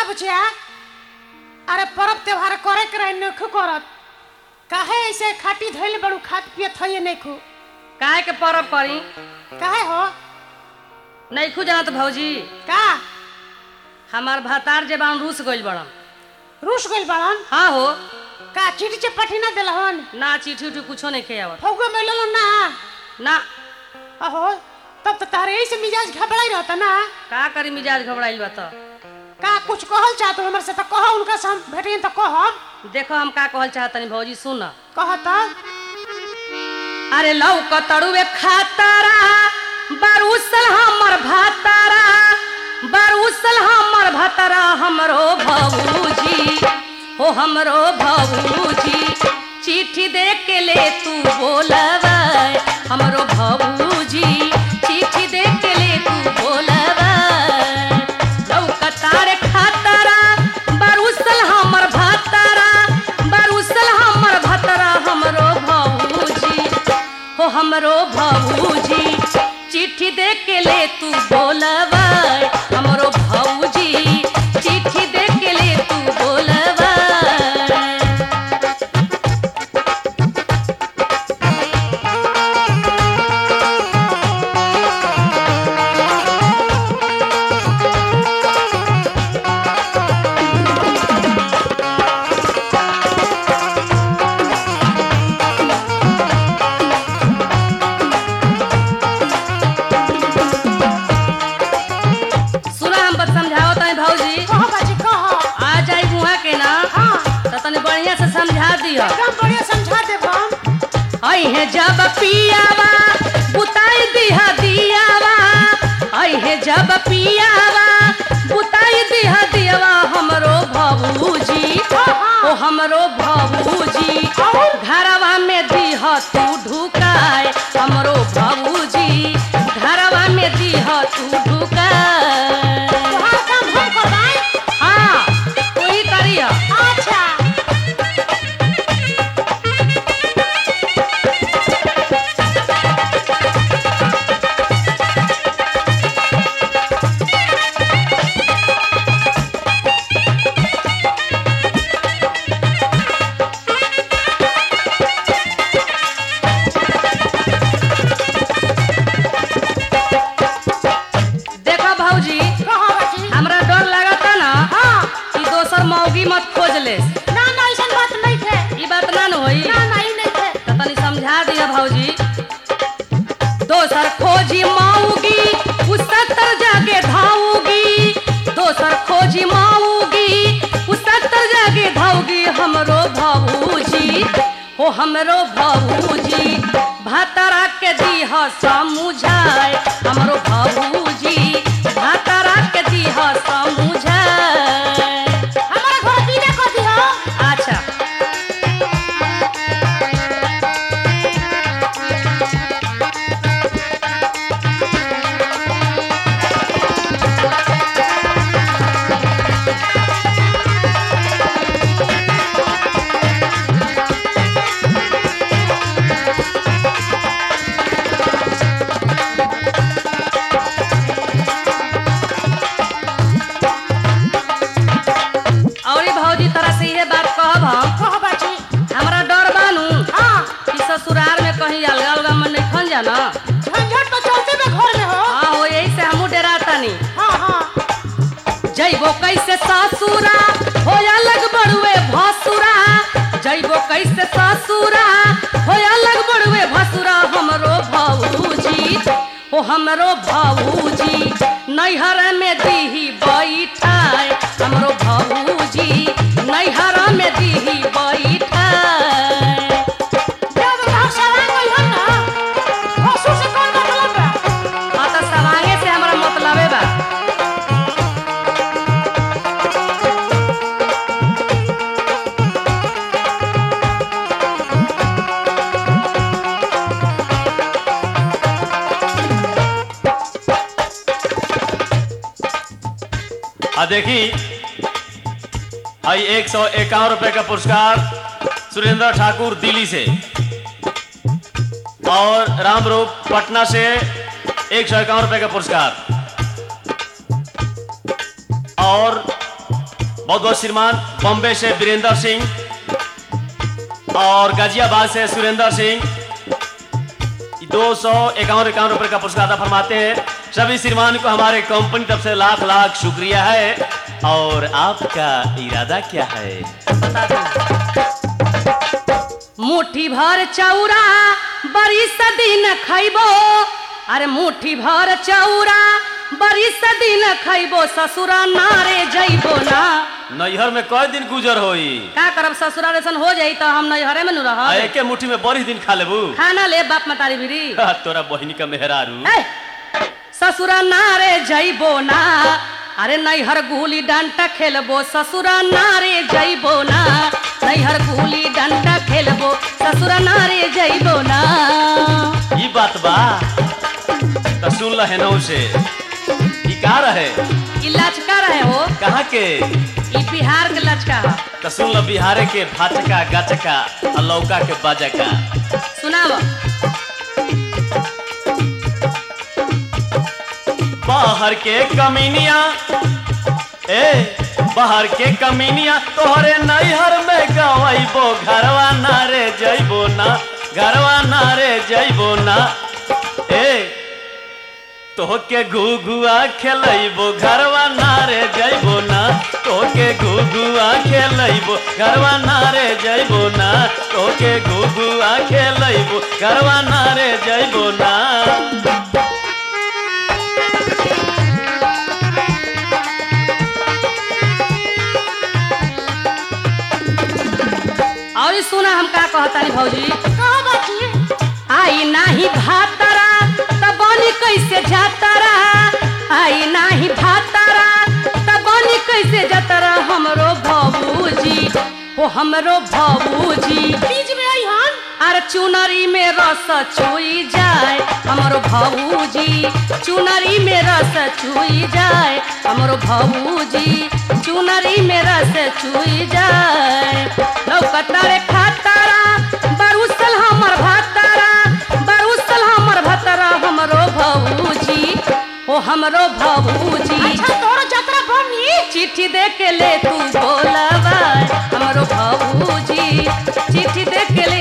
बुझिया अरे पर्व त्योहार करे के रहे नखु करत काहे ऐसे खाटी धइल बड़ू खात पियत हइए नखु काहे के परब करी काहे हो नहीं खु जानत भौजी का हमार भातार जे बान रूस गइल बड़न रूस गइल बाड़न हाँ हो का चिट्ठी चपठी ना देलहन ना चिट्ठी उठी कुछो नहीं खे आवत फौगे में लेलो ना ना अहो तब तो तारे ऐसे मिजाज घबराई रहता ना का करी मिजाज घबराइल बा त का कुछ कहल चाहत हमर से तो कह उनका से हम भेटियन तो कह देखो हम का कहल चाहतनी भौजी सुन कहत अरे लौक तड़ुए खातारा बरूसल हमर भातारा बरूसल हमर भातारा हमरो भौजी हो हमरो भौजी चिट्ठी दे के ले तू बोलबै हमरो भौजी चिट्ठी दे के ले तू बोलबै लौक तारे खातारा बरूसल हमर भातारा बरूसल हमर भातारा हमरो भौजी हो हमरो भौजी चिट्ठी दे के ले तू बोलबै हमरो भौजी चिट्ठी दे के ले तू बोलबै कह बाजी कह आ जाई बुआ के ना हां त तने बढ़िया से समझा दियो एकदम बढ़िया समझा देब हम आई है जब पियावा बुताई दिहा दियावा आई है जब पियावा बुताई दिहा दियावा हमरो भौजी ओ हमरो भौजी घरवा में दिह तू ढुकाए हमरो भौजी घरवा में दिह तू ढुकाए तोहार काम हम करबाई हाँ कोई करिया अच्छा देखो भौजी कह बाजी हमरा डर लगता ना हां कि दोसर मौगी मत खोज ले ना ना ऐसन बात नहीं थे ई बात ना न होई ना ना ई नहीं थे त तनी समझा दिया भौजी दोसर खोजी माऊगी उस सत्तर जाके धाऊगी दोसर खोजी माऊगी उस सत्तर जाके धाऊगी हमरो भौजी हो हमरो भौजी भातारा के दीह समझाए हमरो भौजी भातारा के दीह समझाए हमारा घर दीने को दियो अच्छा औरी भौजी तरह से ये बात कहब हम कह बाजी हमरा डर बानू हां कि ससुराल में कहीं अलगा अलगा मन नहीं खन जाना झंझट तो चलते में घर में हो हाँ हो यही से हमू डरातानी हां हां जइबो कैसे ससुरा हो अलग बड़ुए भसुरा जइबो कैसे ससुरा हो अलग बड़ुए भसुरा हमरो भौजी हो हमरो भौजी नैहर में दीही बैठाए हमरो भौजी नैहर में दीही बैठाए जब हम सवांग गइल हन ना हसू से कौन मतलब बा हाँ तो सवांगे से हमरा मतलबे बा देखी आई 151 रुपए का पुरस्कार सुरेंद्र ठाकुर दिल्ली से और रामरूप पटना से 151 रुपए का पुरस्कार और बहुत बहुत श्रीमान बॉम्बे से वीरेंद्र सिंह और गाजियाबाद से सुरेंद्र सिंह 251 रुपए का पुरस्कार अदा फरमाते हैं। सभी श्रीमान को हमारे कंपनी तरफ से लाख लाख शुक्रिया है। और आपका इरादा क्या है? बता दो। मुट्ठी भर चौरा बड़ी सदी न खैबो, अरे मुट्ठी भर चौरा बड़ी सदी न खैबो, ससुरा नारे जइबो ना। नैहर में कई दिन गुजर होई? का करब, ससुरा रेसन हो जाई तो हम नैहरे में नु रहब। एके मुट्ठी में बड़ी दिन खा लेबू? खाना ले बाप मतारी बिरी। तोरा बहिनी का मेहरारू। ससुरा नारे जइबो ना, अरे नैहर गुली डंडा खेलबो, ससुरा नारे जइबो ना। नैहर गुली डंडा खेलबो, ससुरा नारे जइबो ना। ई बात बा तो सुन ल हेनौ से। ई का रहे? ई लचका रहे हो। कहाँ के? ई बिहार के लचका है। तो सुन ल बिहारे के भाचका गचका और लौका के बाजका। सुनाव। बाहर के कमीनिया, बाहर के कमीनिया तोहरे नैहर में गवाइबो, घरवा नारे जइबो ना, घरवा नारे जइबो ना। तोहके घुघुआ खेलैबो, घरवा नारे जइबो ना। तोहके घुघुआ खेलैबो, घरवा नारे जइबो ना। तोहके घुघुआ खेलैबो, घरवा नारे जइबो ना। और सुना हम का कहतानी भौजी। कहो बाकी आई नाही भातारा त बनी कैसे जातारा, आई नाही भातारा त बनी कैसे जातारा। हमरो भौजी हो, हमरो भौजी बीच में आई हन। अरे चुनरी में रस चुई जाए, हमरो भौजी चुनरी में रस चुई जाए। हमरो भौजी चुनरी में रस चुई जाए। लौकता रे खातारा बरुसल हमर भातारा, बरुसल हमर भातारा। हमरो भौजी हो, हमरो भौजी। अच्छा तोरो जतरा बनी। चिट्ठी दे के ले तू बोलबा, हमरो भौजी चिट्ठी दे के ले